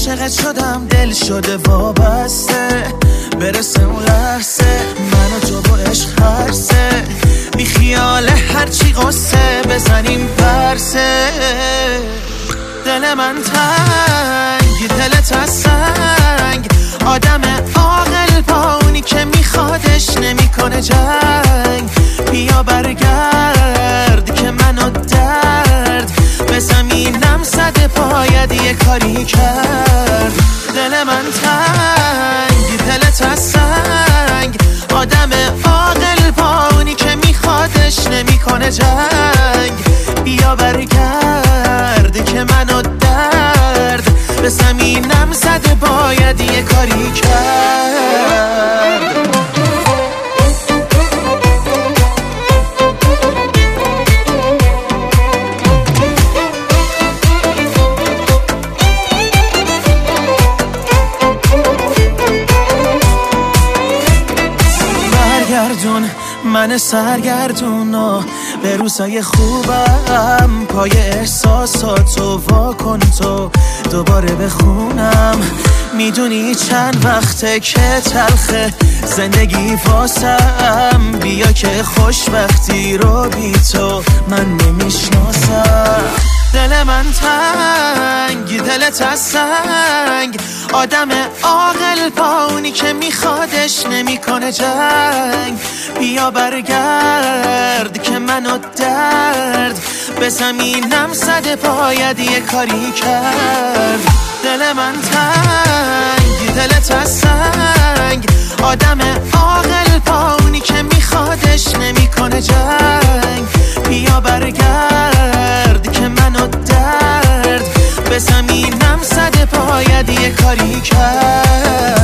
عاشقت شدم، دل شده وابسته، برسه اون لحظه من و تو با عشق هرسه، بی خیال هرچی قصه بزنیم پرسه. دل من تنگ، دلت از سنگ، آدم عاقل با اونی که میخوادش نمیکنه جنگ. بیا برگرد که منو درد به زمینم زده، باید یه کاری کرد. دل من تنگ، دلت از سنگ، آدم عاقل با اونی که میخوادش نمیکنه جنگ. بیا برگرد که منو درد به زمینم زده، باید یه کاری کرد. برگردون من سرگردونو به روزای خوبم، پای احساساتو وا کن تو دوباره بخونم. میدونی چند وقته که تلخه زندگی واسم، بیا که خوشبختی رو بی تو من نمیشناسم. دل من تنگ، دلت از سنگ، آدم عاقل با اونی که میخوادش نمیکنه جنگ. بیا برگرد که منو درد به زمینم زده، باید یه کاری کرد. دل من تنگ، دلت از سنگ، آدم عاقل با اونی که میخوادش نمیکنه جنگ. بیا برگرد که منو درد به زمینم زده، باید یه کاری کرد.